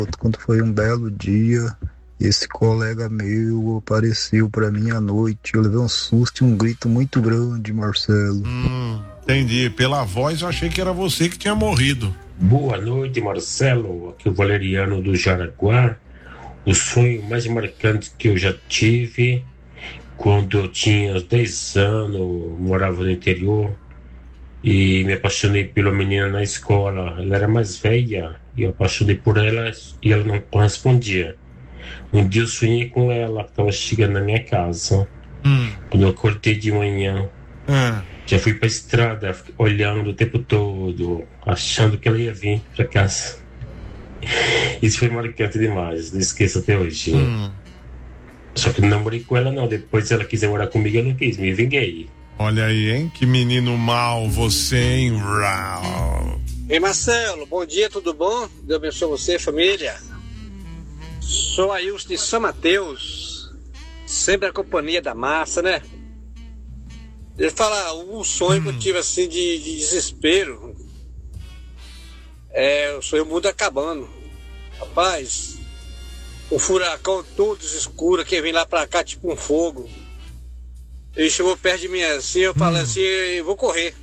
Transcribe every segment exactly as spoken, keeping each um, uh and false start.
Quando foi um belo dia, esse colega meu apareceu pra mim à noite. Eu levei um susto e um grito muito grande, Marcelo. Hum, entendi. Pela voz eu achei que era você que tinha morrido. Boa noite, Marcelo. Aqui é o Valeriano do Jaraguá. O sonho mais marcante que eu já tive, quando eu tinha dez anos, morava no interior e me apaixonei pela menina na escola. Ela era mais velha e eu apaixonei por ela e ela não correspondia. Um dia eu sonhei com ela, que estava chegando na minha casa. Hum. Quando eu acordei de manhã, hum. já fui para a estrada, olhando o tempo todo, achando que ela ia vir para casa. Isso foi marcante demais, não esqueço até hoje. Hum. Só que não namorei com ela não, depois ela quis morar comigo, eu não quis, me vinguei. Olha aí, hein, que menino mal você, hein? Ei, Marcelo, bom dia, tudo bom? Deus abençoe você, família. Sou Ailson de São Mateus, sempre a companhia da massa, né? Deixa eu falar, um sonho hum. que eu tive assim de, de desespero. É, o sonho mundo acabando. Rapaz, o furacão todo escuro que vem lá pra cá, tipo um fogo. Ele chegou perto de mim assim, eu falei hum. assim, eu vou correr.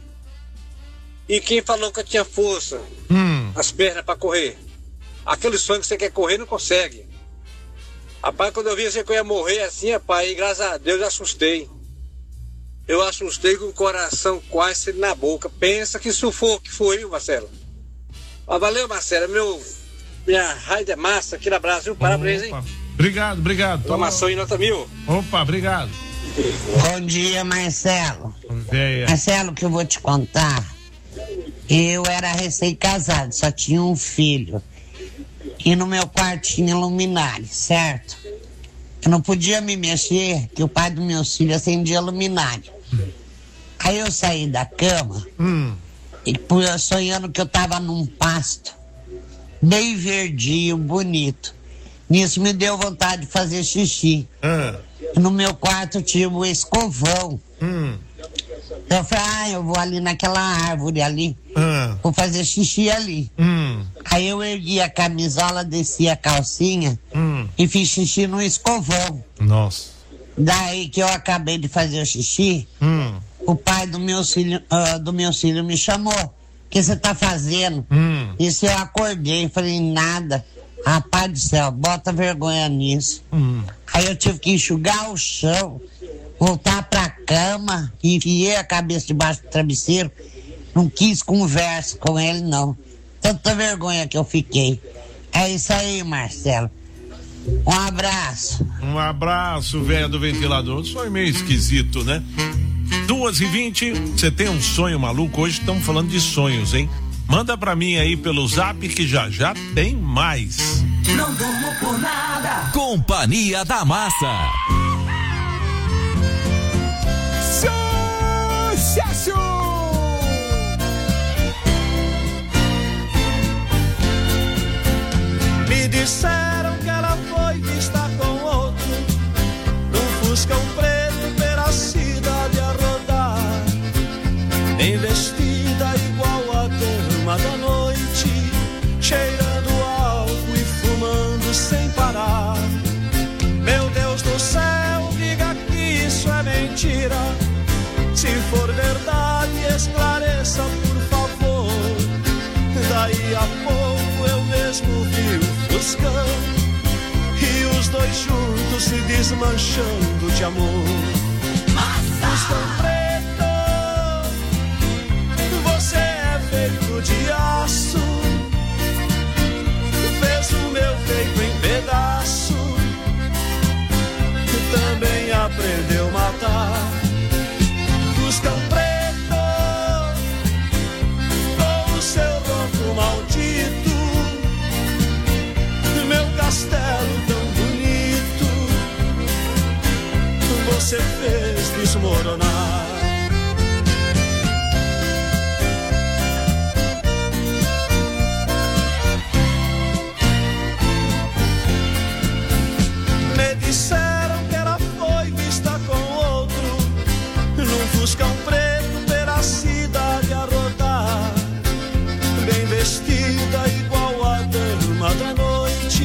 E quem falou que eu tinha força? Hum. As pernas pra correr. Aquele sonho que você quer correr, não consegue. Rapaz, quando eu vi assim que eu ia morrer assim, rapaz, e graças a Deus eu assustei. Eu assustei com o coração quase na boca. Pensa que sufoco que foi, viu, Marcelo? Mas valeu, Marcelo, meu, minha raia é massa aqui na Brasil, parabéns, hein? Obrigado, obrigado. Reclamação em nota mil. Opa, obrigado. Bom dia, Marcelo. Véia. Marcelo, que eu vou te contar, eu era recém-casado, só tinha um filho. E no meu quarto tinha luminária, certo? Eu não podia me mexer, que o pai dos meus filhos acendia luminária. Hum. Aí eu saí da cama, hum. e sonhando que eu tava num pasto, bem verdinho, bonito. Nisso me deu vontade de fazer xixi. Hum. No meu quarto tinha um escovão. Hum. Eu falei, ah, eu vou ali naquela árvore ali, hum. vou fazer xixi ali. Hum. Aí eu ergui a camisola, desci a calcinha hum. e fiz xixi no escovão. Nossa. Daí que eu acabei de fazer o xixi, hum. o pai do meu filho, uh, do meu filho me chamou. O que você tá fazendo? Hum. Isso eu acordei, falei, nada. Rapaz do céu, bota vergonha nisso. Hum. Aí eu tive que enxugar o chão, voltar pra cama, enfiei a cabeça debaixo do travesseiro. Não quis conversa com ele, não. Tanta vergonha que eu fiquei. É isso aí, Marcelo. Um abraço. Um abraço, velho do ventilador. Sonho meio esquisito, né? duas e vinte, você tem um sonho maluco? Hoje estamos falando de sonhos, hein? Manda pra mim aí pelo zap que já já tem mais. Não durmo por nada. Companhia da Massa. Sucesso! Me disseram que ela foi vista com outro, num fuscão preto pela cidade a rodar, bem vestida igual a dama da noite, cheirando álcool e fumando sem parar. Meu Deus do céu, diga que isso é mentira. Se for verdade, esclareça, por favor. Daí a pouco eu mesmo vi o fuscão e os dois juntos se desmanchando de amor. Fuscão preto, você é feito de aço, fez o meu peito em pedaço, também aprendeu a matar. Fuscão preto, com o seu ronco maldito, meu castelo tão bonito, você fez desmoronar. Me disseram que ela foi vista com outro, num fuscão preto pela cidade a rodar, bem vestida igual a dama da noite,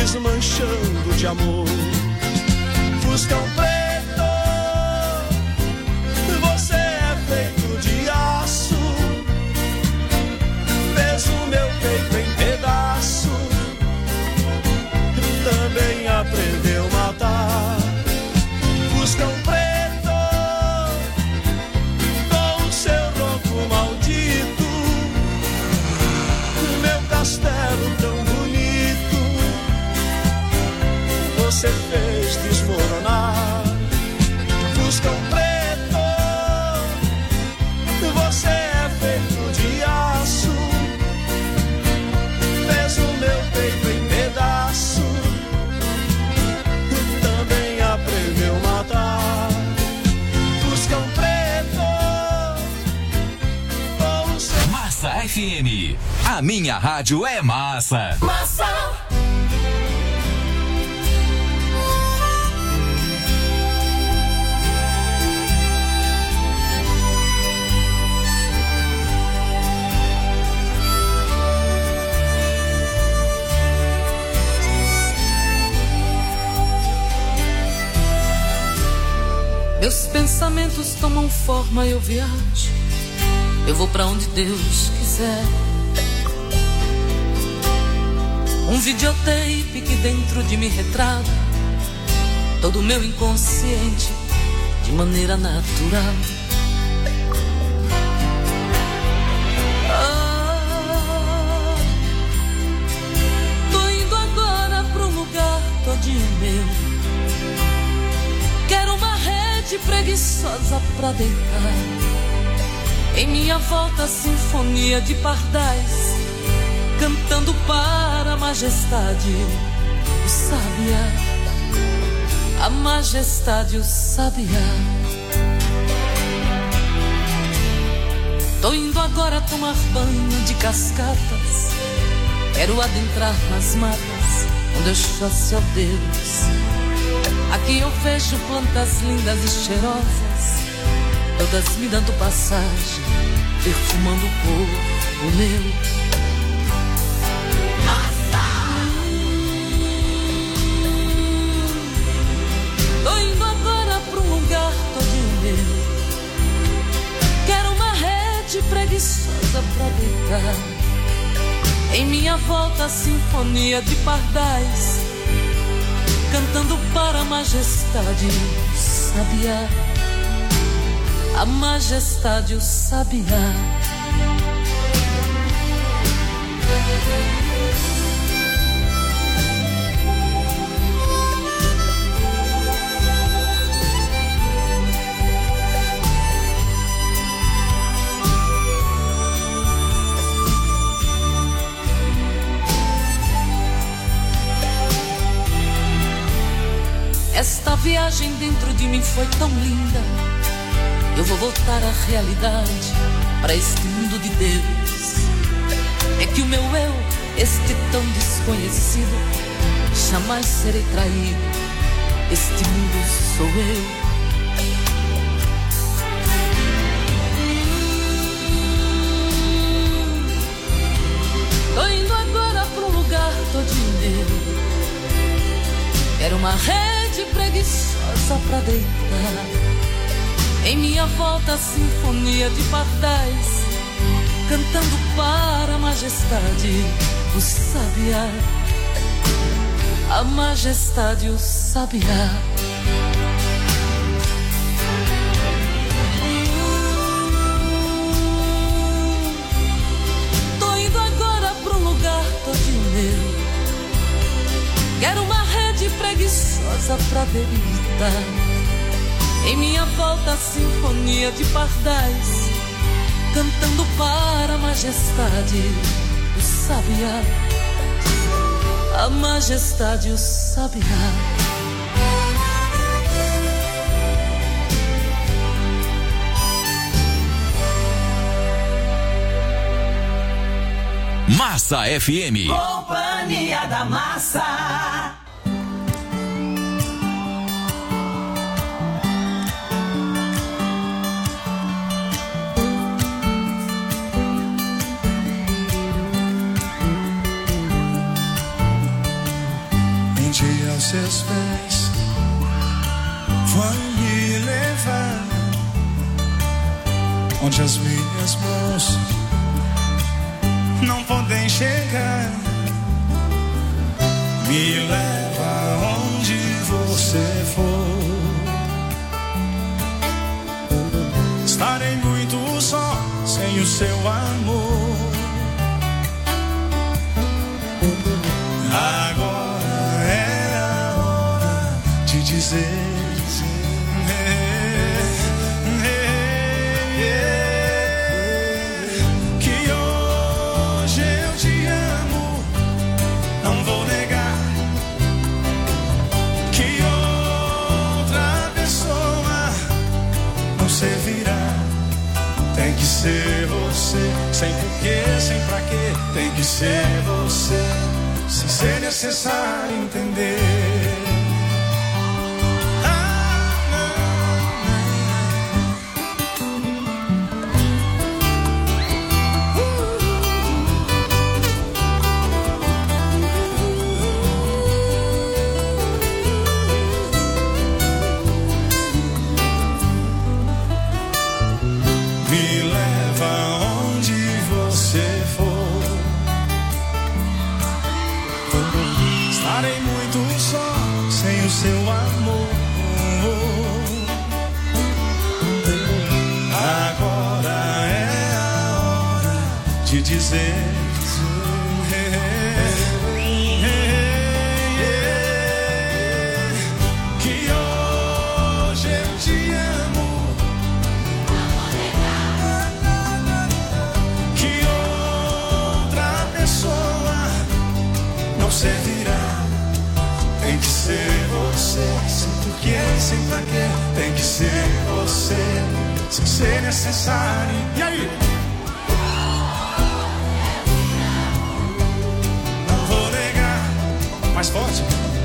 desmanchando de amor. Fuscão preto, você é feito de aço, fez o meu peito em pedaço, também aprendeu a matar. Fuscão preto, com o seu ronco maldito, meu castelo tão bonito, você fez desmoronar. Fuscão preto, você é feito de aço, fez o meu peito em pedaço, também aprendeu a matar. Fuscão preto, com o seu... Massa F M, a minha rádio é massa. Massa. Meus pensamentos tomam forma, eu viajo, eu vou pra onde Deus quiser. Um videotape que dentro de mim retrata todo o meu inconsciente de maneira natural. Ah, tô indo agora pra um lugar todinho meu, quero uma rede preguiçosa pra deitar. Em minha volta, sinfonia de pardais, cantando para a majestade, o sabiá, a majestade, o sabiá. Tô indo agora tomar banho de cascatas, quero adentrar nas matas, onde eu chosse ao Deus. Aqui eu vejo plantas lindas e cheirosas, todas me dando passagem, perfumando o corpo meu. Tô indo agora pra um lugar todinho meu, quero uma rede preguiçosa pra deitar. Em minha volta, sinfonia de pardais, cantando para a majestade, o sabiá, a majestade, o sabiá. Esta viagem dentro de mim foi tão linda, eu vou voltar à realidade, para este mundo de Deus. É que o meu eu, este tão desconhecido, jamais serei traído, este mundo sou eu. Tô indo agora pra um lugar todinho meu, quero uma rede preguiçosa pra deitar. Em minha volta, sinfonia de pardais, cantando para a majestade, o sabiá, a majestade, o sabiá. Tô indo agora pra um lugar todinho meu, quero uma rede preguiçosa pra deitar. Em minha volta, sinfonia de pardais, cantando para a majestade, o sabiá, a majestade, o sabiá. Massa F M. Companhia da Massa. seus pés vão me levar onde as minhas mãos não podem chegar. Me leva onde você for. Estarei muito só sem o seu amor. Agora é a hora de dizer que hoje eu te amo. Não vou negar que outra pessoa não servirá. Tem que ser você, sem porquê, sem pra quê. Tem que ser você, sem ser necessário entender. Seu amor, agora é a hora de dizer que hoje eu te amo. Que outra pessoa não servirá. Tem que ser você, sem porquê, sem pra quê. Tem que ser você, sem ser necessário. E aí? Não vou negar. Mais forte.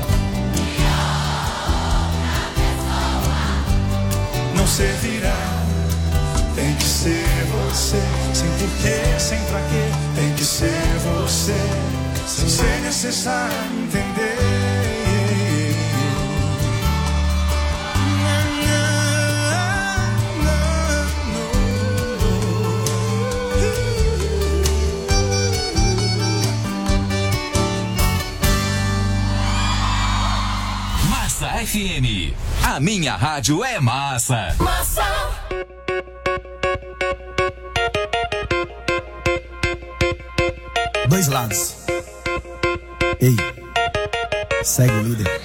Não servirá. Tem que ser você, sem porquê, sem pra quê. Tem que ser você, sem ser necessário entender. F M, a minha rádio é massa. Massa. Dois lados. Ei, segue o líder.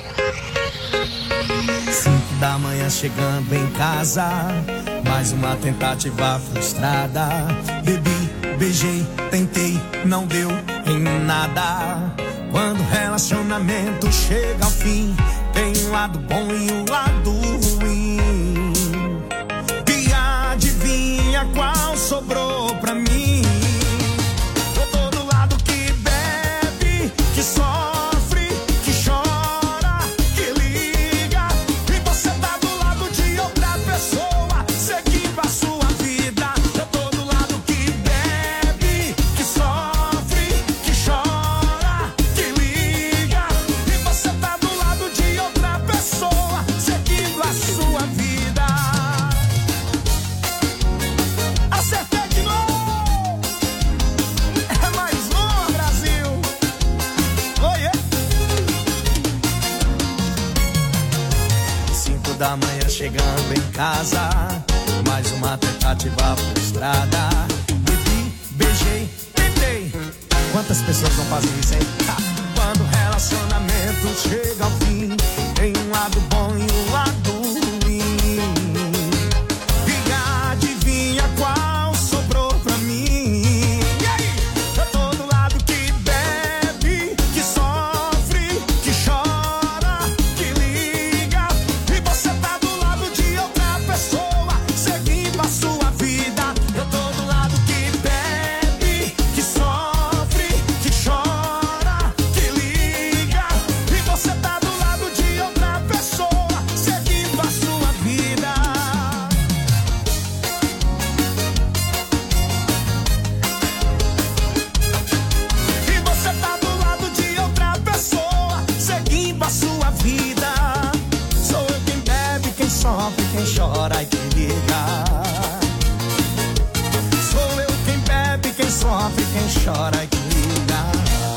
Cinco da manhã chegando em casa, mais uma tentativa frustrada. Bebi, beijei, tentei, não deu em nada. Quando o relacionamento chega ao fim, tem um lado bom e um lado ruim. E adivinha qual sobrou pra mim? Eu tô do lado que bebe, que sofre, que chora, que liga. E você tá do lado de outra pessoa, seguindo a sua vida. Eu tô do lado que bebe, que sofre, que chora, que liga. E você tá do lado de outra pessoa, seguindo a sua vida. Acertei de novo. É mais uma, Brasil. Oiê. Cinco da manhã chegando em casa, mais uma tentativa frustrada. Bebi, beijei, tentei. Quantas pessoas não fazem isso, hein? Quando o relacionamento chega ao fim, tem um lado bom e um lado ruim. E adivinha qual sobrou pra mim? E aí? Eu tô do lado que bebe, que sofre, que chora, que liga. E você tá do lado de outra pessoa, seguindo a sua vida. Eu tô do lado que bebe, que sofre, que chora, que liga. E você tá do chora que lugar.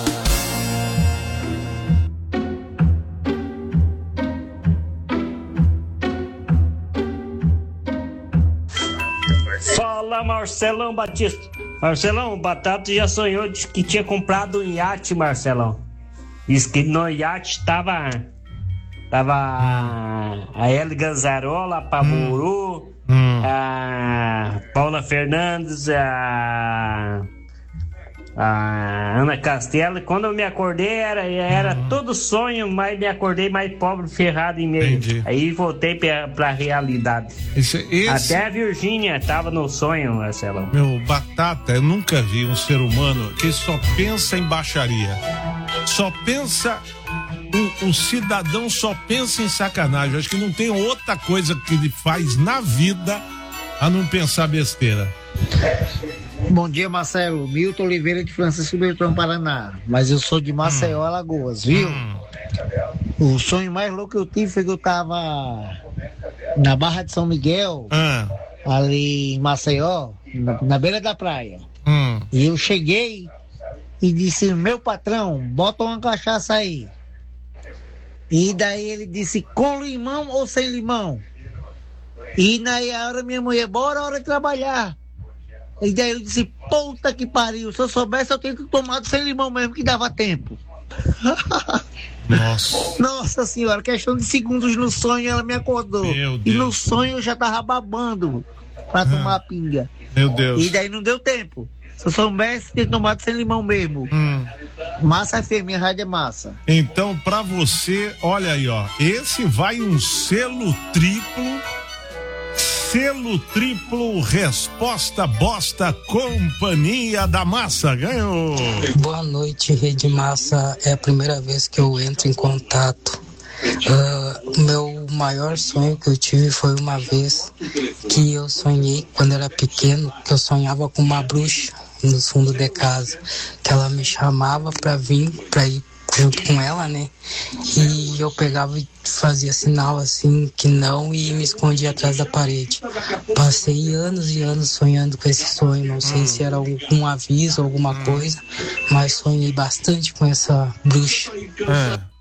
Fala, Marcelão Batista. Marcelão, o Batata já sonhou de que tinha comprado um iate, Marcelão. Diz que no iate tava tava a Eli Ganzarola, a Paburu, hum. a Paula Fernandes, a a Ana Castela. Quando eu me acordei era, era hum. todo sonho, mas me acordei mais pobre, ferrado em meio. Entendi. Aí voltei pra, pra realidade. Esse, esse... Até a Virgínia tava no sonho, Marcelão. Meu, Batata, eu nunca vi um ser humano que só pensa em baixaria. Só pensa, um, um cidadão só pensa em sacanagem. Acho que não tem outra coisa que ele faz na vida a não pensar besteira. Bom dia, Marcelo. Milton Oliveira de Francisco Beltrão, Paraná. Mas eu sou de Maceió, hum. Alagoas, viu? Hum. O sonho mais louco que eu tive foi que eu tava na Barra de São Miguel, hum. ali em Maceió, na, na beira da praia. Hum. E eu cheguei e disse: meu patrão, bota uma cachaça aí. E daí ele disse: com limão ou sem limão? E na hora minha mulher: bora, hora de trabalhar. E daí eu disse: puta que pariu, se eu soubesse eu tenho que tomar sem limão mesmo, que dava tempo. Nossa. Nossa senhora, questão de segundos no sonho ela me acordou. Meu Deus. E no sonho eu já tava babando pra ah. tomar a pinga. Meu Deus. E daí não deu tempo. Se eu soubesse, ter tomado sem limão mesmo. Hum. Massa F M, a rádio é massa. Então, pra você, olha aí, ó. Esse vai um selo triplo. Selo triplo, resposta bosta, Companhia da Massa. Ganhou. Boa noite, Rede Massa. É a primeira vez que eu entro em contato. Uh, meu maior sonho que eu tive foi uma vez que eu sonhei, quando era pequeno, que eu sonhava com uma bruxa no fundo de casa, que ela me chamava pra vir, pra ir junto com ela, né? E eu pegava e fazia sinal assim que não e me escondia atrás da parede. Passei anos e anos sonhando com esse sonho, não sei hum. se era algum aviso, alguma hum. coisa, mas sonhei bastante com essa bruxa. É.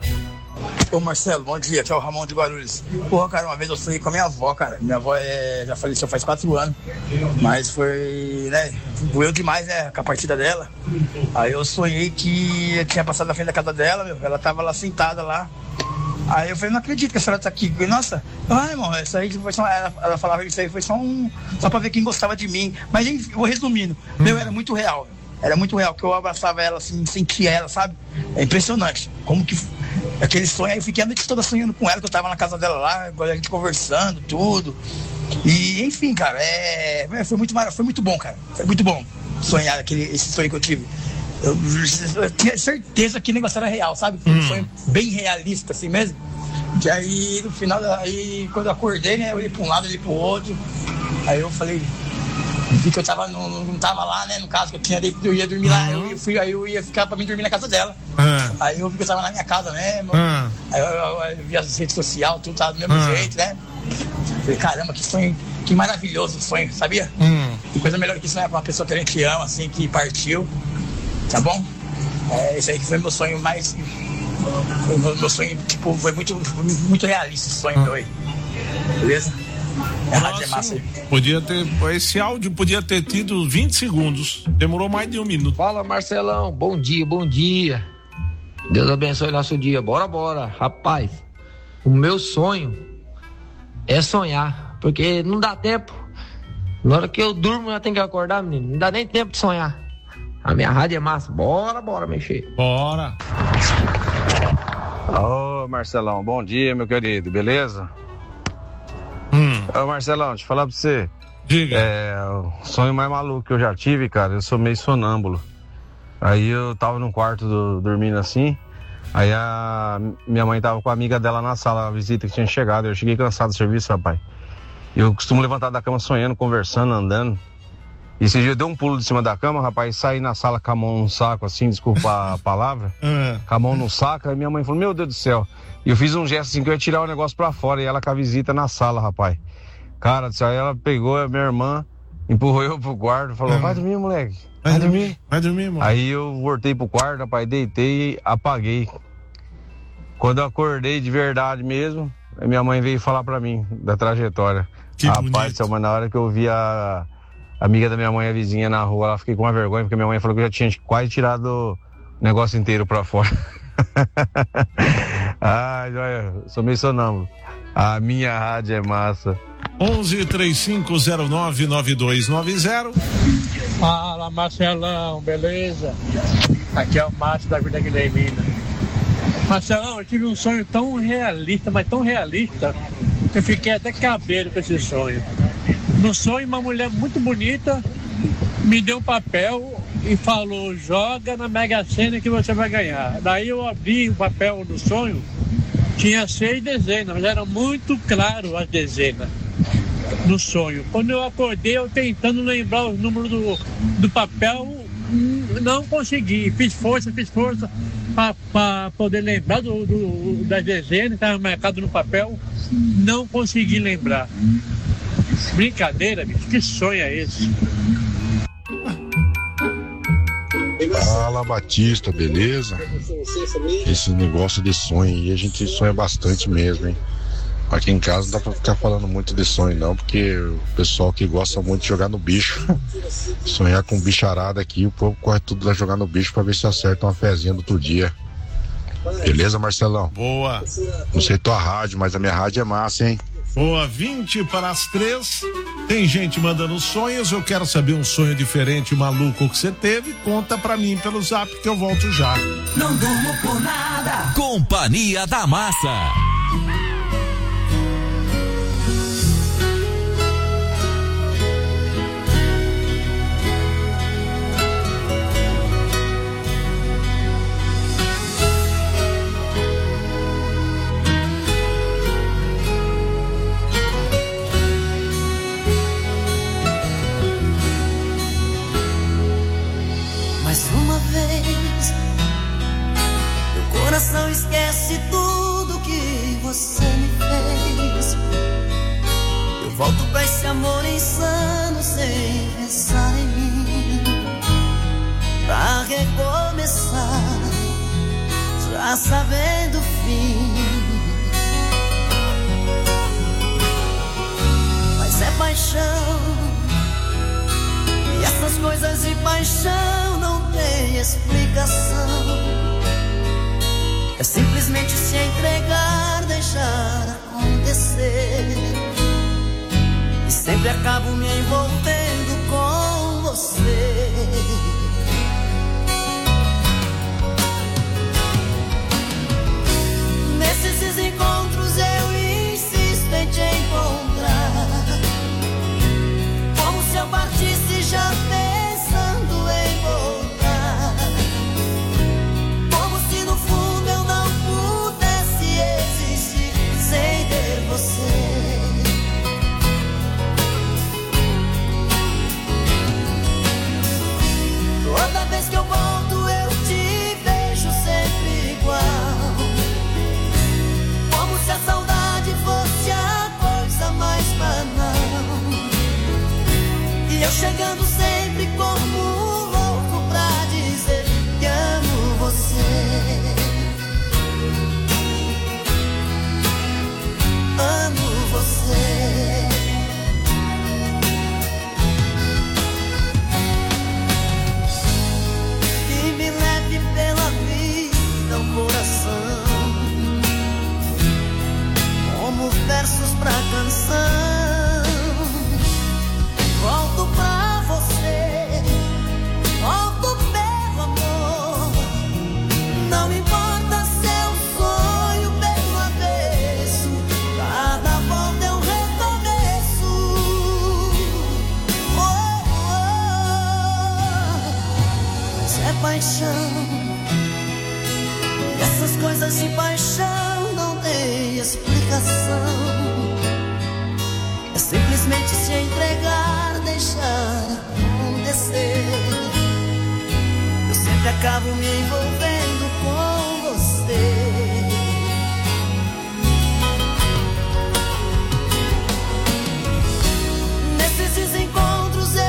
Ô Marcelo, bom dia, aqui é o Ramon de Guarulhos. Porra, cara, uma vez eu sonhei com a minha avó, cara. Minha avó é, já faleceu faz quatro anos, mas foi, né, doeu demais, né, com a partida dela. Aí eu sonhei que eu tinha passado na frente da casa dela, meu, ela tava lá sentada lá. Aí eu falei: não acredito que a senhora tá aqui. Nossa, ah, irmão, isso aí foi só, ela, ela falava isso aí foi só um, só pra ver quem gostava de mim. Mas enfim, vou resumindo, hum. meu, era muito real, era muito real, que eu abraçava ela assim, sentia ela, sabe? É impressionante, como que aquele sonho, aí eu fiquei a noite toda sonhando com ela, que eu tava na casa dela lá, a gente conversando, tudo. E, enfim, cara, é, foi, muito, foi muito bom, cara. Foi muito bom sonhar aquele, esse sonho que eu tive. Eu, eu tinha certeza que o negócio era real, sabe? Foi um hum. sonho bem realista, assim mesmo. E aí, no final, aí, quando eu acordei, né, eu olhei pra um lado, olhei pro outro. Aí eu falei, vi que eu tava, não, não tava lá, né, no caso, que eu tinha, eu ia dormir lá, eu, eu fui, aí eu ia ficar pra mim dormir na casa dela. Uhum. Aí eu vi que eu tava na minha casa mesmo. Uhum. Aí eu, eu, eu vi as redes sociais, tudo tava do mesmo uhum. jeito, né? Falei: caramba, que sonho, que maravilhoso sonho, sabia? Uhum. Que coisa melhor que sonhar com uma pessoa que a gente ama, assim, que partiu. Tá bom? É, esse aí que foi meu sonho mais. Foi meu sonho, tipo, foi muito, foi muito realista esse sonho uhum. meu aí. Beleza? É a rádio é massa aí. Podia ter, esse áudio podia ter tido vinte segundos. Demorou mais de um minuto. Fala, Marcelão. Bom dia, bom dia. Deus abençoe nosso dia. Bora, bora. Rapaz, o meu sonho é sonhar, porque não dá tempo. Na hora que eu durmo, eu tenho que acordar, menino. Não dá nem tempo de sonhar. A minha rádio é massa. Bora, bora mexer. Bora. Ô, Marcelão, bom dia, meu querido. Beleza? Hum. Ô, Marcelão, deixa eu falar pra você. Diga. É, o sonho mais maluco que eu já tive, cara, eu sou meio sonâmbulo. Aí eu tava num quarto do, dormindo assim. Aí a minha mãe tava com a amiga dela na sala, a visita que tinha chegado. Eu cheguei cansado do serviço, rapaz. Eu costumo levantar da cama sonhando, conversando, andando. E esse dia eu dei um pulo de cima da cama, rapaz, saí na sala com a mão no saco, assim, desculpa a palavra, uhum. com a mão no saco, aí minha mãe falou: meu Deus do céu. E eu fiz um gesto assim que eu ia tirar o negócio pra fora, e ela com a visita na sala, rapaz. Cara, aí ela pegou a minha irmã, empurrou eu pro quarto, falou, É. vai dormir, moleque. Vai, Vai dormir. dormir. Vai dormir, mano. Aí eu voltei pro quarto, rapaz, deitei e apaguei. Quando eu acordei de verdade mesmo, a minha mãe veio falar pra mim da trajetória. Que rapaz, bonito. céu, mas na hora que eu vi a amiga da minha mãe, a vizinha na rua, ela fiquei com uma vergonha, porque minha mãe falou que eu já tinha quase tirado o negócio inteiro pra fora. Ai, olha, sou meio sonâmbulo. A minha rádio é massa. onze três cinco zero nove nove dois nove zero. Fala, Marcelão, beleza? Aqui é o Márcio da Vida Guilhermina. Marcelão, eu tive um sonho tão realista, mas tão realista, que eu fiquei até cabelo com esse sonho. No sonho, uma mulher muito bonita me deu um papel e falou, joga na Mega Sena que você vai ganhar. Daí eu abri o papel no sonho, tinha seis dezenas, mas era muito claro as dezenas no sonho. Quando eu acordei, eu tentando lembrar os números do, do papel, não consegui. Fiz força, fiz força para poder lembrar do, do, das dezenas, estava marcado no papel, não consegui lembrar. Brincadeira, bicho, que sonho é esse? Fala, Batista, beleza? Esse negócio de sonho aí, a gente sonha bastante mesmo, hein? Aqui em casa não dá pra ficar falando muito de sonho não, porque o pessoal que gosta muito de jogar no bicho, sonhar com bicharada aqui, o povo corre tudo lá jogar no bicho pra ver se acerta uma fezinha do outro dia. Beleza, Marcelão? Boa. Não sei tua rádio, mas a minha rádio é massa, hein? Boa, vinte para as três. Tem gente mandando sonhos. Eu quero saber um sonho diferente, maluco que você teve. Conta pra mim pelo zap que eu volto já. Não durmo por nada. Companhia da Massa. Meu coração esquece tudo que você me fez. Eu volto pra esse amor insano sem pensar em mim, pra recomeçar, já sabendo o fim. Mas é paixão, e essas coisas de paixão não tem explicação. É simplesmente se entregar, deixar acontecer. E sempre acabo me envolvendo com você. Nesses encontros eu insisto em te encontrar, como se eu partisse já pensando em voltar, como se no fundo eu não pudesse existir sem ter você. Toda vez que eu volto eu te vejo sempre igual, como se a saudade fosse a coisa mais banal. E eu chegando sempre como um louco pra dizer que amo você. Amo você. E me leve pela vida o coração, como versos pra canção. Volto pra você, volto pelo amor. Não importa se é um sonho pelo avesso, cada volta é um recomeço. Oh, oh. Mas é paixão, e essas coisas de paixão não tem explicação. É simplesmente se entregar, deixar acontecer. Eu sempre acabo me envolvendo com você. Nesses encontros eu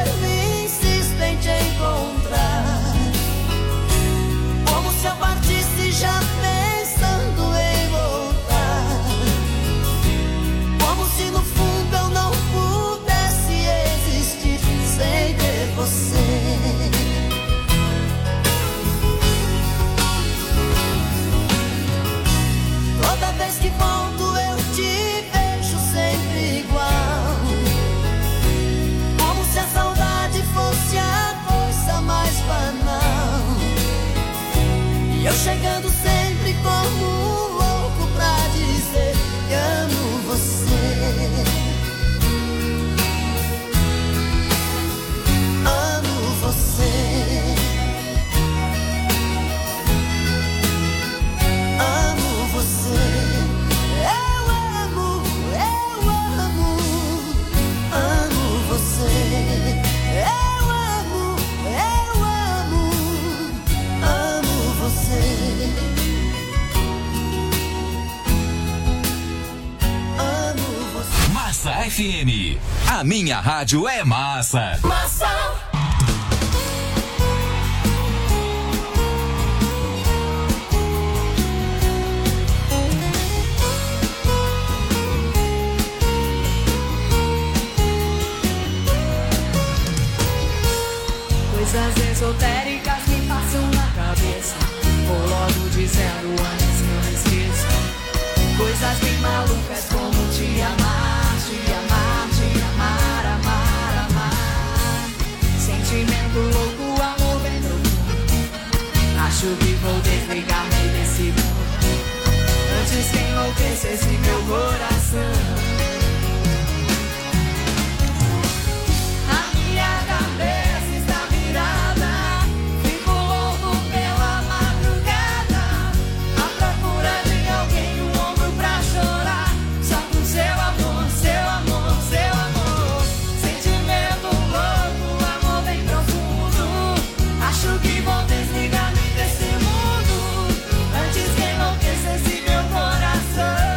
F M. A minha rádio é massa. Massa. Coisas esotéricas me passam na cabeça. Vou logo dizendo antes que eu me esqueça. Coisas bem malucas como te amar, te amar, te amar, amar, amar. Sentimento louco, amor bem profundo. Acho que vou desligar-me desse mundo antes que enlouquecesse meu coração. A minha cabeça está virada, fico louco pela madrugada, à procura de alguém, um ombro pra chorar, só com seu amor, seu amor, seu amor. Sentimento louco, amor bem profundo. Acho que vou desligar-me desse mundo antes que enlouquecesse meu coração.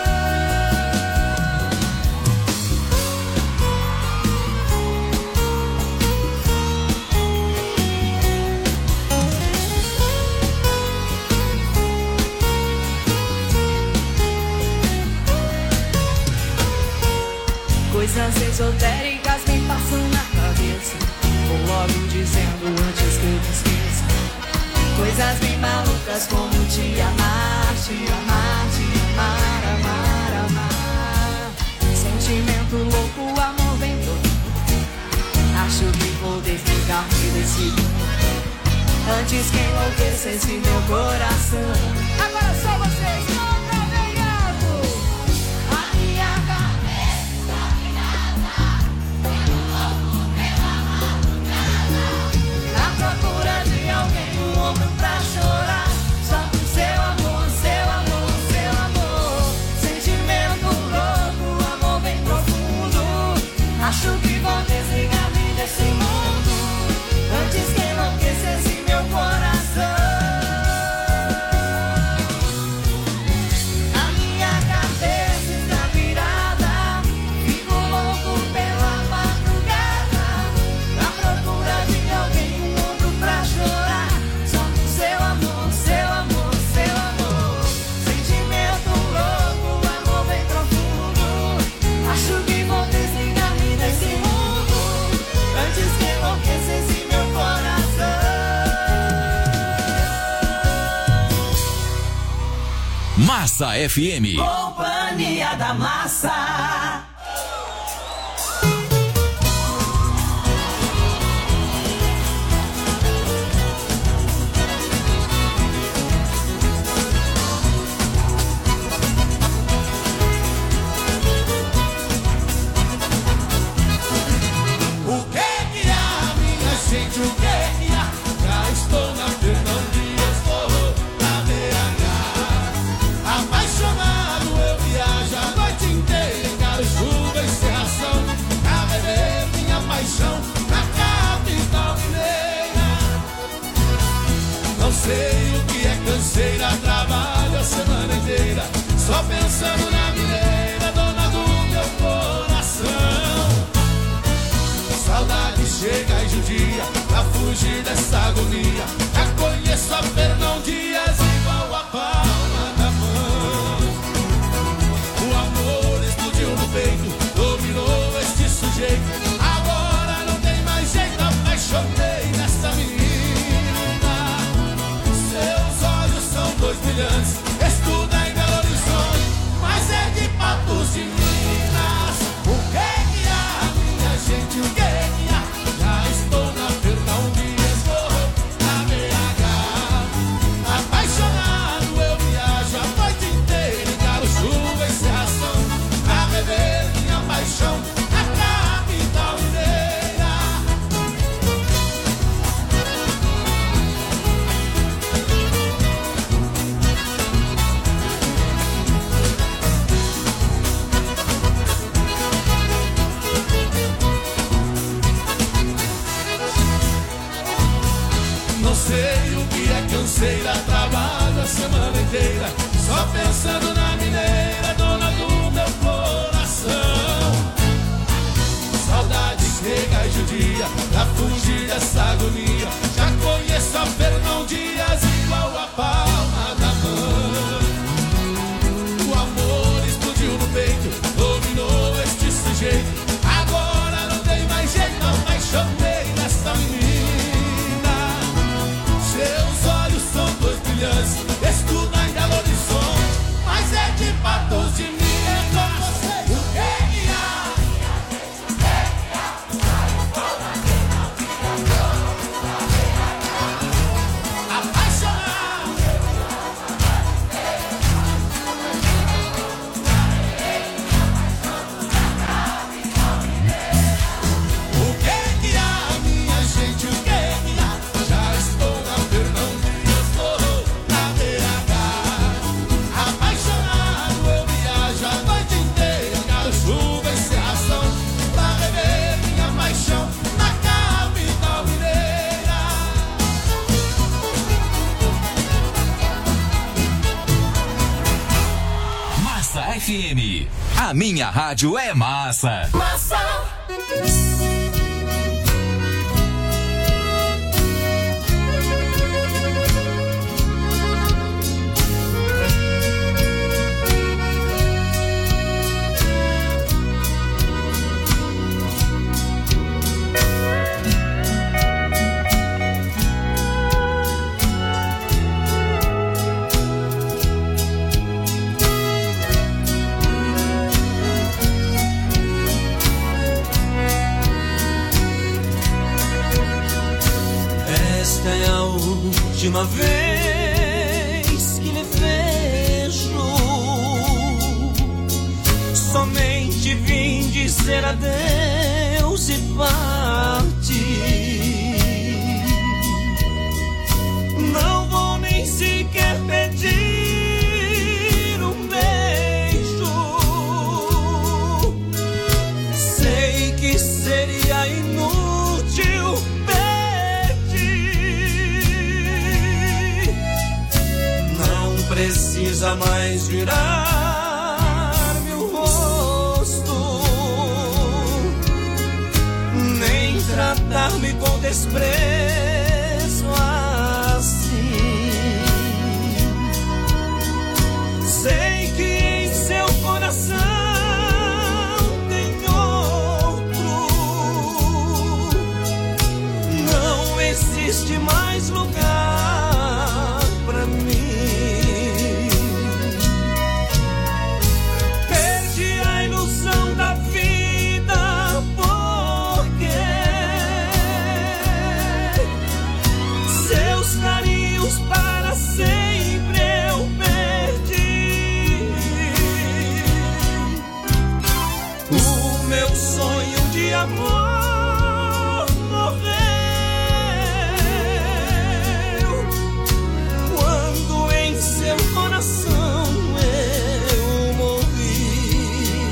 Coisas esotéricas me passam na cabeça. Vou logo dizendo antes que eu te esqueça. Coisas bem malucas como te amar, te amar, te amar, amar, amar. Sentimento louco, amor bem profundo. Acho que vou desligar-me desse mundo antes que enlouquecesse meu coração. Agora só vocês, contra bem alto. A minha cabeça virada, pelo louco pela madrugada, à procura de alguém, um ombro pra chorar, só com seu amor, seu amor, seu amor. Sentimento louco, amor bem profundo. Acho que vou desligar-me desse mundo antes que enlouquecesse meu coração. A minha cabeça está virada, fico louco pela madrugada, à procura de alguém, um ombro pra chorar, só com seu amor, seu amor, seu amor. Sentimento louco, amor bem profundo. Acho que vou desligar-me desse mundo antes que enlouquecesse meu coração. Massa F M. Companhia da Massa. O que que há, minha gente, o que que há? Já estou na Fernão Dias, vou na B H. Apaixonado eu viajo a noite inteira, encaro chuva e cerração, a beber minha paixão na capital mineira. Não sei o que é canseira, trabalho a semana inteira, só pensando na mineira, dona do meu coração. Saudade chega e judia pra fugir dessa agonia. Já conheço a Fernão Dias igual a palma da mão. O amor explodiu no peito, dominou este sujeito. Agora não tem mais jeito, apaixonei nessa menina. Seus olhos são dois brilhantes, estuda em Belo Horizonte, mas é de Patos de Minas. O que que há, minha gente, o que que há? Já estou na Fernão Dias, vou na B H. Apaixonado eu viajo a noite inteira, encaro chuva e cerração, pra beber minha paixão na capital mineira. Não sei o que é canseira, trabalho a semana inteira, só pensando na mineira, dona do meu coração. dessa agonia. Já conheço a Fernão Dias igual a palma da mão. O amor explodiu no peito, dominou este sujeito. Agora não tem mais jeito, não mais chamei nessa menina. Seus olhos são dois brilhantes, estudo ainda lorição, mas é de patos de mim. É com você, o que há? F M. A minha rádio é massa. Massa. Última vez que lhe vejo, somente vim dizer adeus e partir. Não vou nem sequer pedir um beijo. Sei que seria inútil. Precisa mais virar meu rosto, nem tratar-me com desprezo assim. Sei que em seu coração tem outro, não existe mais lugar pra mim. Amor morreu quando em seu coração eu morri.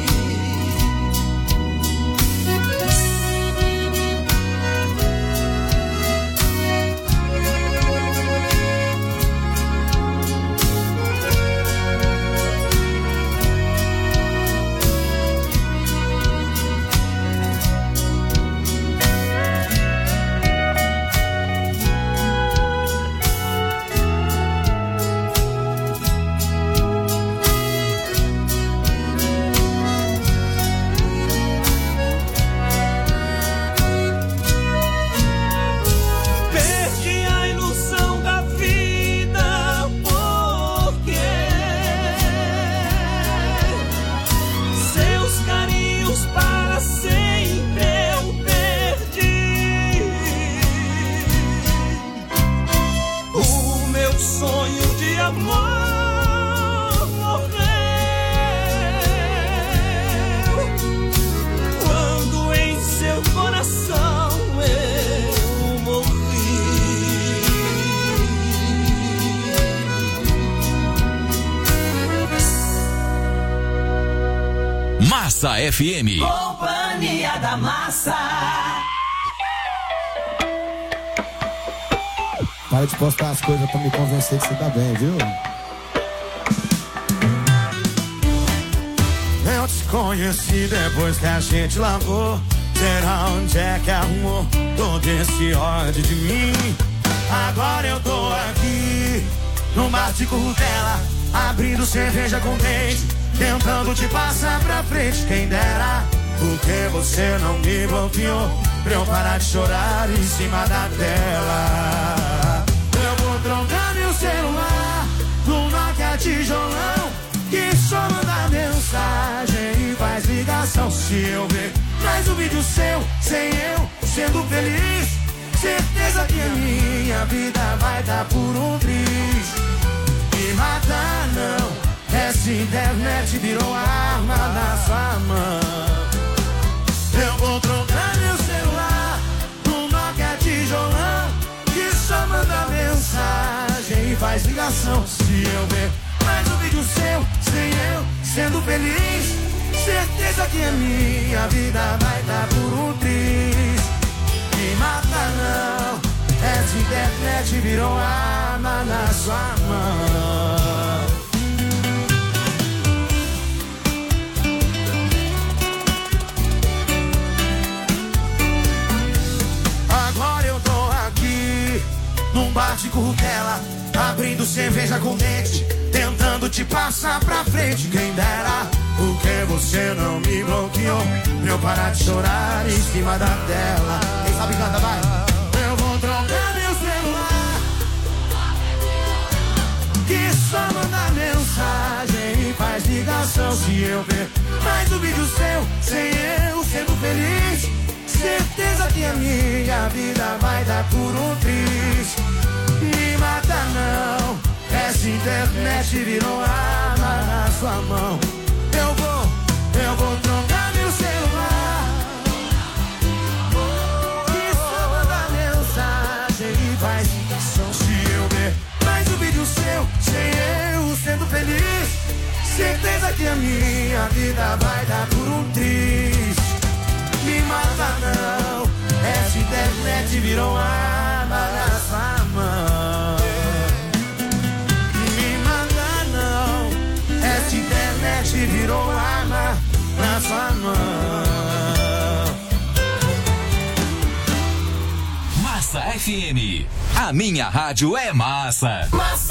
Massa F M. Companhia da Massa. Para de postar as coisas pra me convencer que você tá bem, viu? Eu te conheci depois que a gente largou. Será onde é que arrumou todo esse ódio de mim? Agora eu tô aqui, num bar de currutela, abrindo cerveja com dente, tentando te passar pra frente. Quem dera, porque você não me bloqueou pra eu parar de chorar em cima da tela. Eu vou trocar meu celular no Nokia tijolão, que só manda mensagem e faz ligação. Se eu ver mais um vídeo seu, sem eu sendo feliz, certeza que a minha vida vai dar por um triz. Me matar não, essa internet virou arma na sua mão. Eu vou trocar meu celular no Nokia tijolão, que só manda mensagem e faz ligação. Se eu ver mais um vídeo seu, sem eu sendo feliz, certeza que a minha vida vai dar por um triz. Me mata não, essa internet virou arma na sua mão. Agora eu tô aqui, num bar de currutela, abrindo cerveja com dente, tentando te passar pra frente. Quem dera, porque você não me bloqueou pra eu parar de chorar em cima da tela. Quem sabe canta, vai. Eu vou trocar meu celular, que só manda mensagem e faz ligação. Se eu ver mais um vídeo seu, sem eu sendo feliz, certeza que a minha vida vai dar por um triz. Me mata não, essa internet virou arma na sua mão. Eu vou, eu vou trocar meu celular, que só manda mensagem e faz ligação. Se eu ver mais um vídeo seu, sem eu sendo feliz, certeza que a minha vida vai dar por um triz. Me mata não, essa internet virou arma na sua mão. Me mata não, essa internet virou arma na sua mão. Massa F M, a minha rádio é massa. Massa.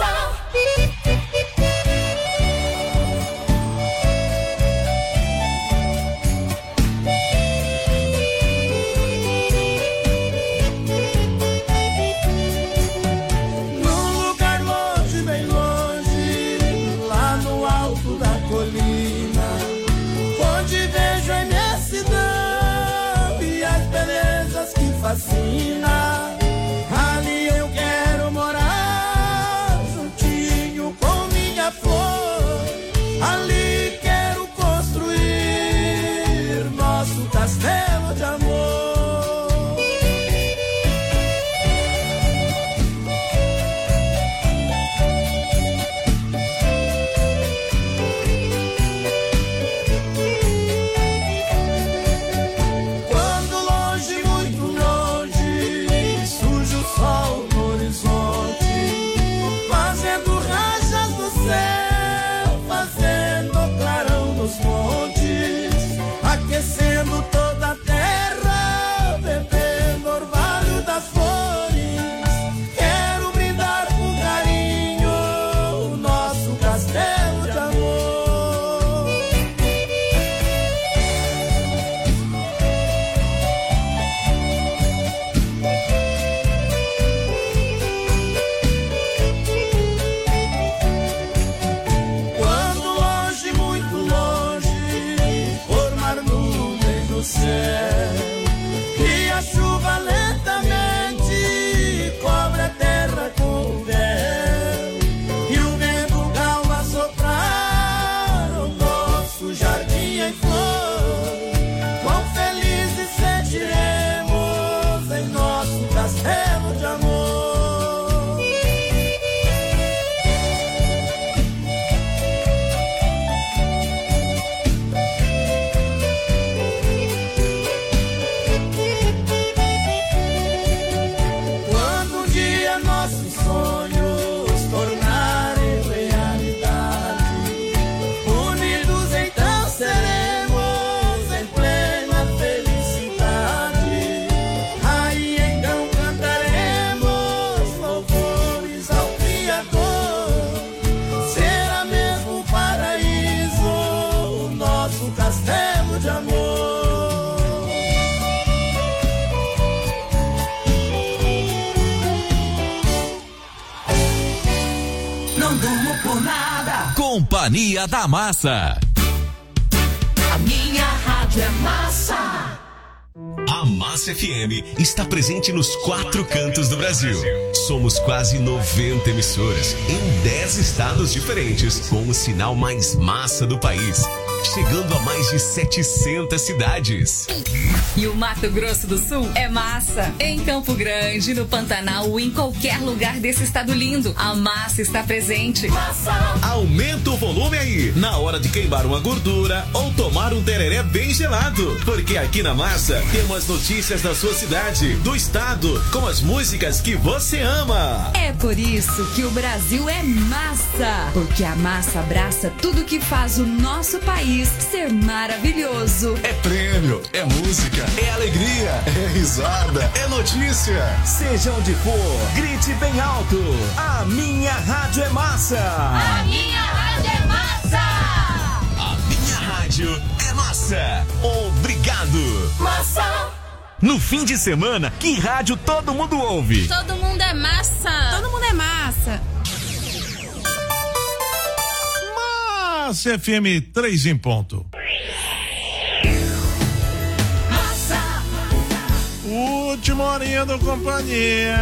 Fascina. Ali eu quero morar, juntinho com minha flor. Ali quero construir nosso castelo de amor. Não durmo por nada. Companhia da Massa. A minha rádio é massa. A Massa F M está presente nos quatro cantos do Brasil. Somos quase noventa emissoras em dez estados diferentes, com o sinal mais massa do país, chegando a mais de setecentas cidades. E o Mato Grosso do Sul é massa. Em Campo Grande, no Pantanal ou em qualquer lugar desse estado lindo, a massa está presente. Massa. Aumenta o volume aí, na hora de queimar uma gordura ou tomar um tereré bem gelado. Porque aqui na Massa temos as notícias da sua cidade, do estado, com as músicas que você ama. É por isso que o Brasil é massa. Porque a massa abraça tudo que faz o nosso país ser maravilhoso. É prêmio, é música, é alegria, é risada, é notícia. Seja onde for, grite bem alto. A minha rádio é massa. A minha rádio é massa. A minha rádio é massa. Obrigado. Massa. No fim de semana, que rádio todo mundo ouve? Todo mundo é massa. Todo mundo é massa. Massa F M três em ponto. Massa. Última horinha do Companhia.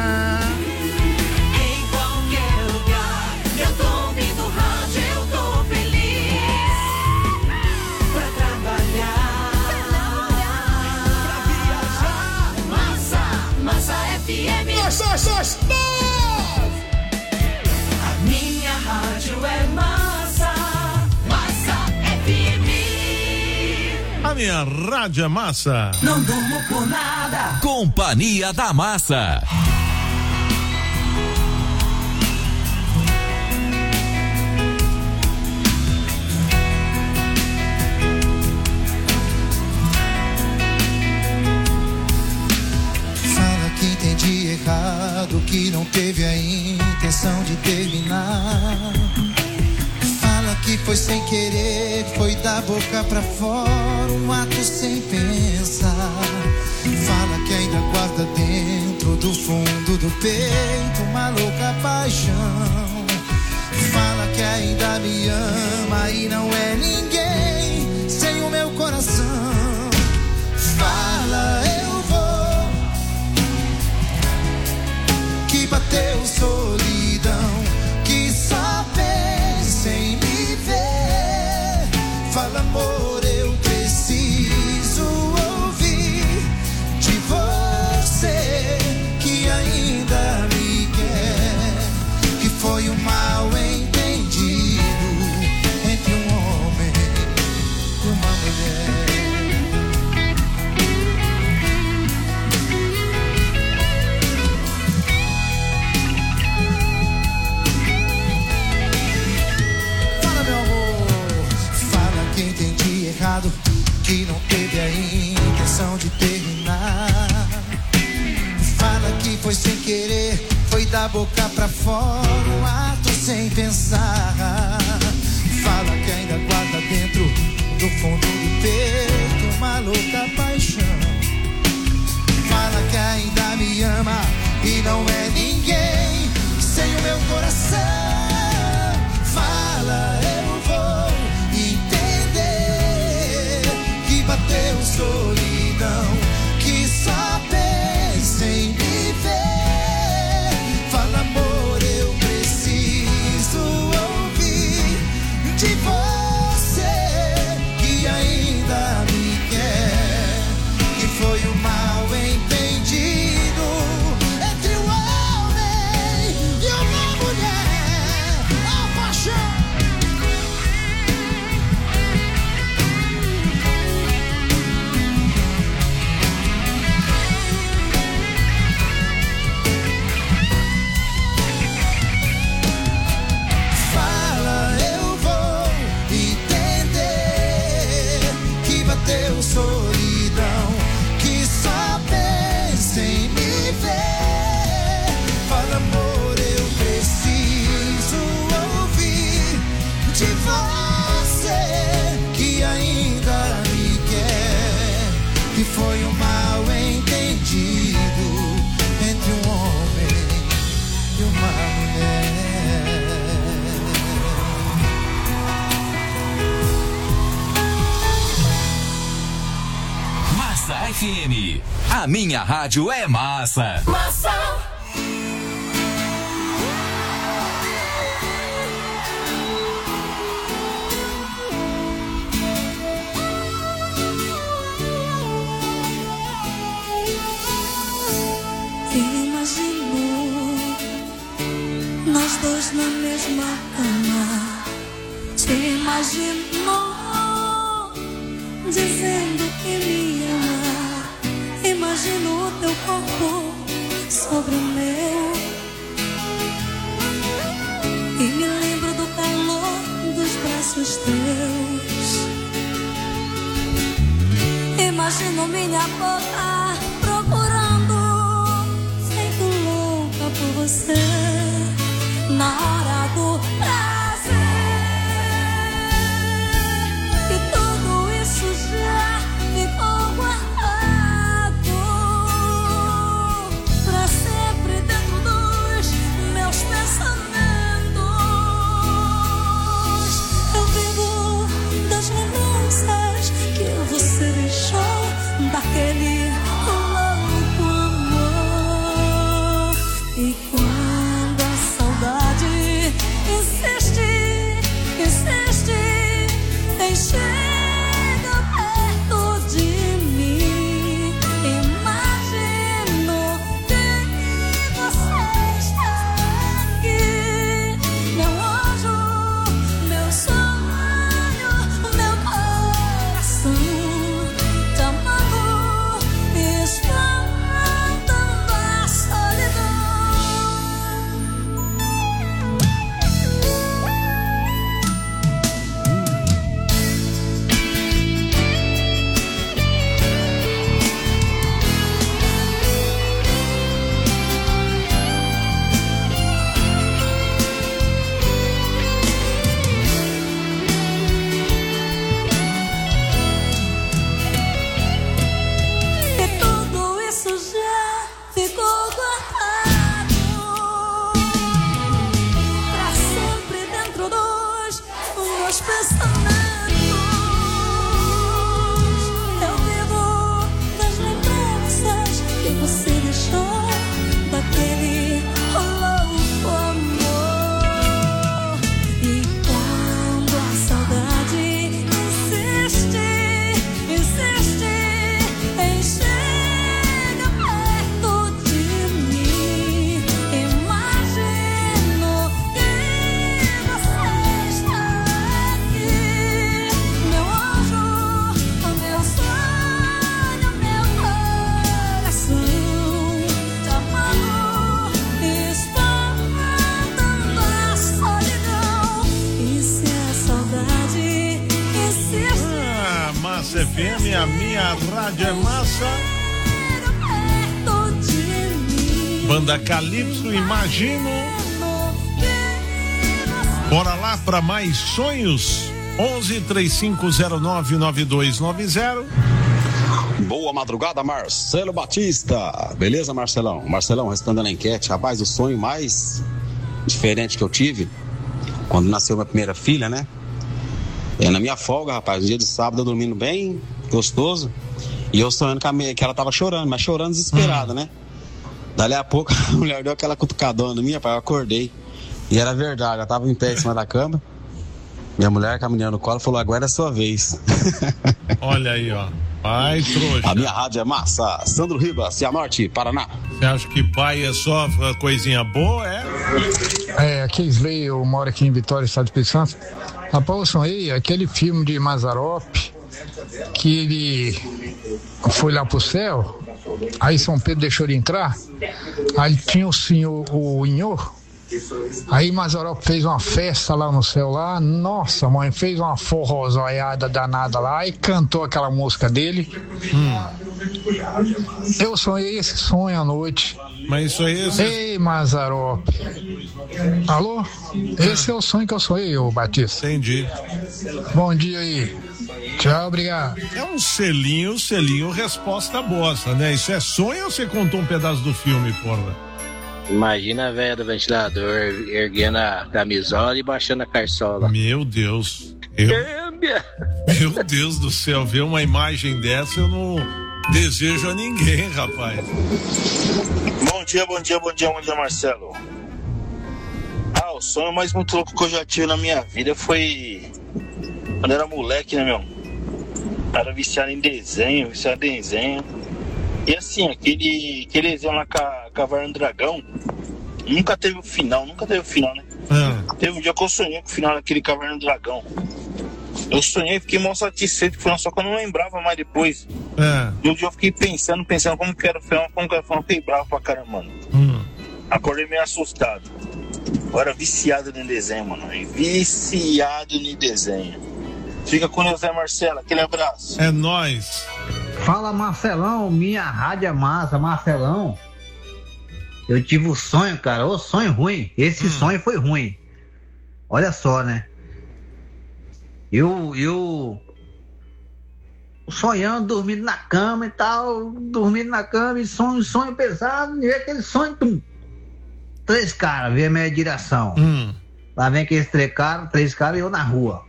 Em qualquer lugar, eu tô ouvindo rádio, eu tô feliz. Pra trabalhar, pra viajar. Massa, Massa F M. Nós, nós, nós, nós! A minha rádio é massa. Massa F M. A minha rádio é massa. Não durmo por nada. Companhia da Massa. Fala que entendi errado, que não teve a intenção de terminar. Fala que foi sem querer, foi da boca pra fora, um ato sem pensar. Fala que ainda guarda dentro do fundo do peito uma louca paixão. Fala que ainda me ama e não é ninguém sem o meu coração. Fala, eu vou, que bateu solidão, que só pensa em me ver. Fala, amor, eu preciso ouvir de você, que ainda me quer. Que foi um mal entendido entre um homem e uma mulher. Fala, meu amor, fala que entendi errado, que não teve a intenção de terminar. Fala que foi sem querer, foi da boca pra fora, um ato sem pensar. Fala que ainda guarda dentro do fundo do peito uma louca paixão. Fala que ainda me ama e não é ninguém sem o meu coração. Fala, eu vou entender que bateu solidão, que só pensa em me ver. Fala, amor, eu preciso ouvir de você, que ainda me quer. Que foi um mal entendido entre um homem e uma mulher. A minha rádio é massa. Massa. Nós dois na mesma cama. Te imaginou dizendo que me ama. Imagino o teu corpo sobre o meu. E me lembro do calor dos braços teus. Imagino minha boca procurando, feito louca por você. Na hora do prazer. E tudo isso já ficou guardado pra sempre dentro dos meus pensamentos. Eu vivo das lembranças que você deixou daquele louco amor. E quando insiste, insiste em chegar perto de mim. Imagino que você está aqui, meu anjo, meu sonho, meu coração te amando, espantando a solidão. F M, a minha rádio é massa. Banda Calypso, imagino. Bora lá para mais sonhos. onze, três cinco zero nove, nove dois nove zero. Boa madrugada, Marcelo Batista. Beleza, Marcelão? Marcelão, respondendo a enquete, rapaz, o sonho mais diferente que eu tive quando nasceu minha primeira filha, né? É na minha folga, rapaz, no dia de sábado, eu dormindo bem gostoso, e eu sonhando que, a minha, que ela tava chorando, mas chorando desesperada, hum. né? Dali a pouco a mulher deu aquela cutucadona em mim, rapaz, eu acordei. E era verdade, ela tava em pé em cima da cama. Minha mulher caminhando no colo falou, agora é a sua vez. Olha aí, ó. Pai trouxa. A minha rádio é massa. Sandro Ribas, Cianorte, Paraná. Você acha que pai é só coisinha boa, é? É, aqui é Isley, eu moro aqui em Vitória, Estado do Espírito Santo. Rapaz, eu sonhei aquele filme de Mazzaropi, que ele foi lá pro céu, aí São Pedro deixou ele entrar, aí tinha o senhor, o Inhor, aí Mazzaropi fez uma festa lá no céu lá, nossa mãe, fez uma forrozaiada danada lá e cantou aquela música dele. Hum. Eu sonhei esse sonho à noite. Mas isso aí... Esse... Ei, Mazzaropi. Alô? Esse é o sonho que eu sonhei, ô Batista. Entendi. Bom dia aí. Tchau, obrigado. É um selinho, selinho, resposta bosta, né? Isso é sonho ou você contou um pedaço do filme, porra? Imagina a velha do ventilador erguendo a camisola e baixando a carçola. Meu Deus. Eu... Meu Deus do céu, ver uma imagem dessa eu não... desejo a ninguém, rapaz. Bom dia, bom dia, bom dia, bom dia, Marcelo. Ah, o sonho mais muito louco que eu já tive na minha vida foi quando eu era moleque, né, meu? Era viciado em desenho, viciado em desenho. E assim, aquele, aquele desenho lá com a Caverna do Dragão nunca teve o final, nunca teve o final, né? Ah. Teve um dia que eu sonhei com o final daquele Caverna do Dragão. Eu sonhei, fiquei mal satisfeito com o final, só que eu não lembrava mais depois. Ah. E um dia eu fiquei pensando, pensando como que era o final, como que era o final, fiquei bravo pra caramba, mano. Hum. Acordei meio assustado. Eu era viciado no desenho, mano. Viciado no desenho. Fica com Deus, né, Marcelo? Aquele abraço. É nóis. Fala, Marcelão, minha rádio é massa, Marcelão. Eu tive um sonho, cara, ô sonho ruim. Esse hum. sonho foi ruim. Olha só, né? Eu, eu sonhando, dormindo na cama e tal, dormindo na cama e sonho, sonho pesado, e aquele sonho, tum. Três caras, veio a minha direção. Hum. Lá vem aqueles três caras, três caras e eu na rua.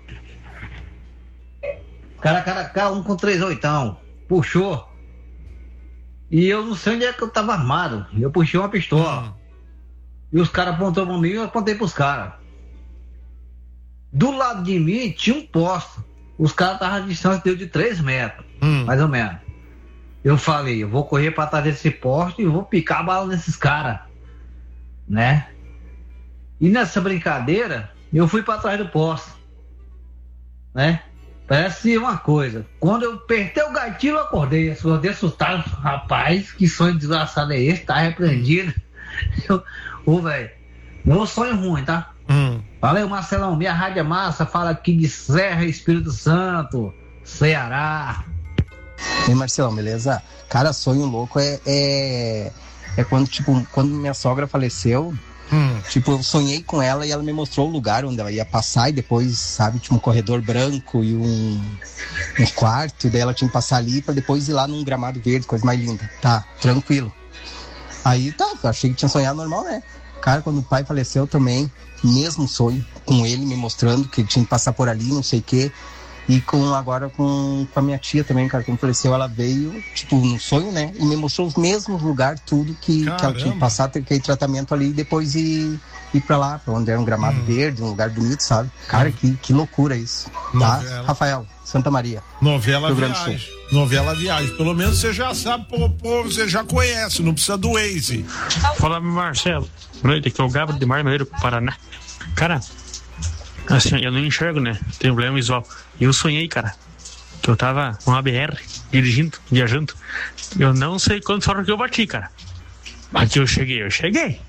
Cara, cara, cara, um com três oitão. Puxou. E eu não sei onde é que eu tava armado. Eu puxei uma pistola. Hum. E os caras apontaram pra mim e eu apontei pros caras. Do lado de mim tinha um posto. Os caras estavam a distância de três metros, hum. mais ou menos. Eu falei, eu vou correr pra trás desse poste e vou picar a bala nesses caras. Né? E nessa brincadeira, eu fui pra trás do poste. Né? Parece uma coisa. Quando eu apertei o gatilho, eu acordei. Eu acordei assustado. Rapaz, que sonho desgraçado é esse? Tá repreendido. Eu, ô, velho, meu sonho ruim, tá? Hum. Valeu, Marcelão. Minha rádio é massa. Fala aqui de Serra, Espírito Santo, Ceará. E aí, Marcelão, beleza? Cara, sonho louco é, é, é quando, tipo, quando minha sogra faleceu. Hum. Tipo, eu sonhei com ela e ela me mostrou o lugar onde ela ia passar e depois, sabe, tinha um corredor branco e um, um quarto, e daí ela tinha que passar ali pra depois ir lá num gramado verde, coisa mais linda. Tá, tranquilo. Aí tá, eu achei que tinha sonhado normal, né? Cara, quando o pai faleceu também, mesmo sonho, com ele me mostrando que ele tinha que passar por ali, não sei o quê. E com, agora com, com a minha tia também, cara, quando faleceu, ela veio, tipo, no sonho, né? E me mostrou os mesmos lugares, tudo que, que ela tinha que passar, ter aquele tratamento ali e depois ir, ir pra lá, pra onde era um gramado hum. verde, um lugar bonito, sabe? Cara, hum. que, que loucura isso. Tá? Rafael, Santa Maria. Novela Viagem. Novela Viagem. Pelo menos você já sabe, pô, pô, você já conhece, não precisa do Waze. Fala, Marcelo. Boa noite, aqui é o Gabriel de Marmeleiro, Paraná. Cara, assim, eu não enxergo, né? Tem problema visual. E eu sonhei, cara, que eu tava com a B R, dirigindo, viajando. Eu não sei quantas horas que eu bati, cara. Mas que eu cheguei, eu cheguei.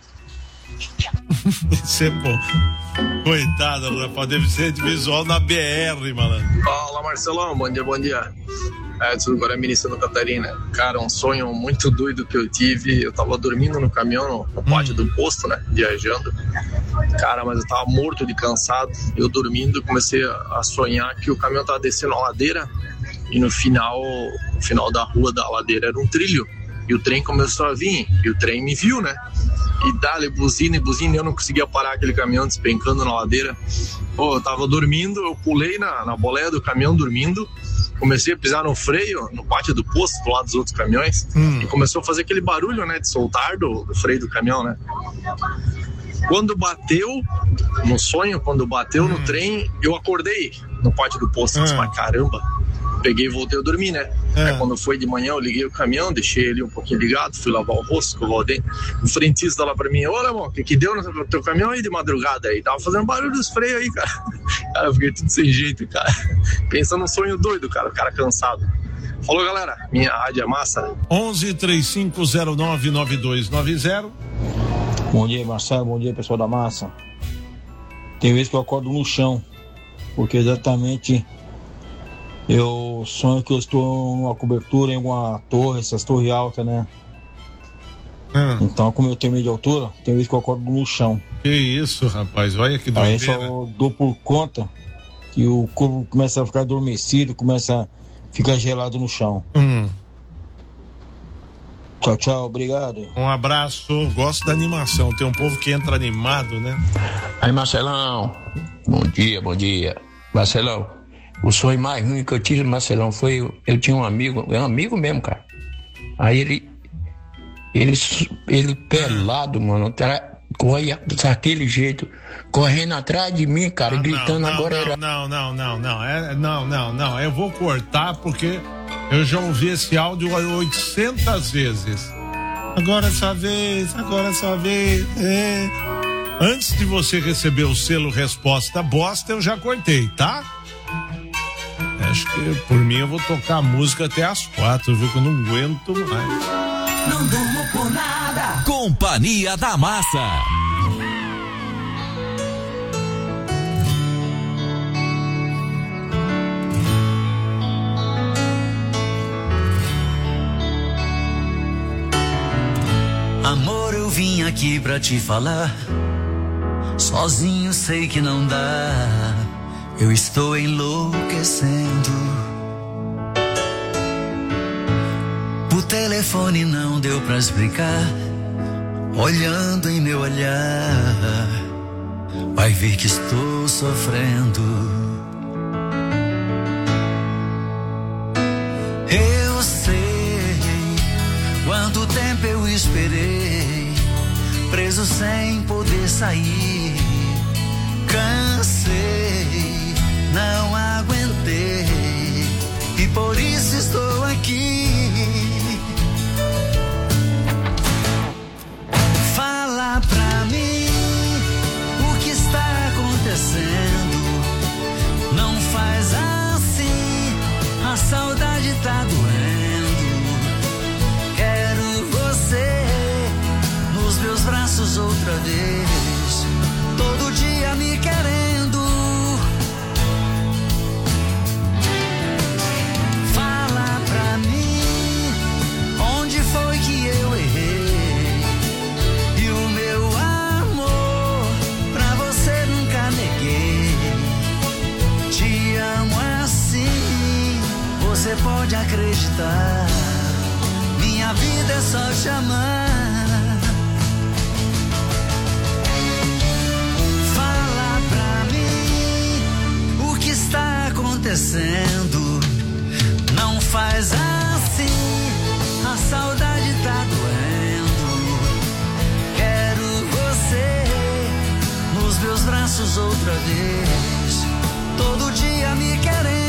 Isso é bom. Coitado, Rafa, deve ser de visual na B R, malandro. Fala, Marcelão, bom dia, bom dia. Edson Guaramirim, Santa Catarina. Cara, um sonho muito doido que eu tive. Eu tava dormindo no caminhão, no pátio do posto, né? Viajando. Cara, mas eu tava morto de cansado. Eu dormindo, comecei a sonhar que o caminhão tava descendo a ladeira. E no final, no final da rua da ladeira era um trilho. E o trem começou a vir. E o trem me viu, né? E dá-lhe buzina e buzina. Eu não conseguia parar aquele caminhão despencando na ladeira. Pô, eu tava dormindo, eu pulei na, na boleia do caminhão dormindo. Comecei a pisar no freio, no pátio do posto, do lado dos outros caminhões, hum. e começou a fazer aquele barulho, né, de soltar do, do freio do caminhão, né. Quando bateu, no sonho, quando bateu hum. no trem, eu acordei no pátio do posto, hum. mas caramba, peguei e voltei a dormir, né. Hum. Aí quando foi de manhã, eu liguei o caminhão, deixei ele um pouquinho ligado, fui lavar o rosto, escovar o dente. O frentista lá pra mim, ô, irmão, o que que deu no teu caminhão aí de madrugada aí? Tava fazendo barulho dos freios aí, cara. Cara, eu fiquei tudo sem jeito, cara. Pensando num sonho doido, cara, o cara cansado. Falou, galera, minha rádio é massa. onze, três cinco zero nove, nove dois nove zero. Bom dia, Marcelo, bom dia, pessoal da massa. Tem vezes que eu acordo no chão, porque exatamente eu sonho que eu estou numa cobertura em alguma torre, essas torres altas, né? Hum. Então, como eu tenho medo de altura, tem vezes que eu acordo no chão. Que isso, rapaz, olha que doideira. Aí só dou por conta que o corpo começa a ficar adormecido, começa a ficar gelado no chão. Hum. Tchau, tchau, obrigado. Um abraço, gosto da animação, tem um povo que entra animado, né? Aí, Marcelão, bom dia, bom dia. Marcelão, o sonho mais ruim que eu tive, Marcelão, foi, eu tinha um amigo, é um amigo mesmo, cara. Aí ele, ele, ele pelado, mano, corria daquele jeito, correndo atrás de mim, cara, não, gritando não, agora não, era... Não, não, não, não, é, não, não, não, eu vou cortar porque eu já ouvi esse áudio oitocentas vezes. Agora é sua vez, agora é sua vez, é... Antes de você receber o selo resposta bosta, eu já cortei, tá? Acho que por mim eu vou tocar a música até às quatro, viu? Que eu não aguento mais. Não durmo por nada. Companhia da Massa. Amor, eu vim aqui pra te falar. Sozinho sei que não dá. Eu estou enlouquecendo. O telefone não deu pra explicar. Olhando em meu olhar, vai ver que estou sofrendo. Eu sei quanto tempo eu esperei, preso sem poder sair. Cansei, não aguentei, e por isso estou aqui. Fala pra mim o que está acontecendo. Não faz assim, a saudade tá doendo. Quero você nos meus braços outra vez, todo dia me querendo. Fala pra mim onde foi que eu errei, e o meu amor pra você nunca neguei. Te amo assim, você pode acreditar. Minha vida é só te amar. Está acontecendo, não faz assim, a saudade tá doendo. Quero você nos meus braços outra vez, todo dia me querendo.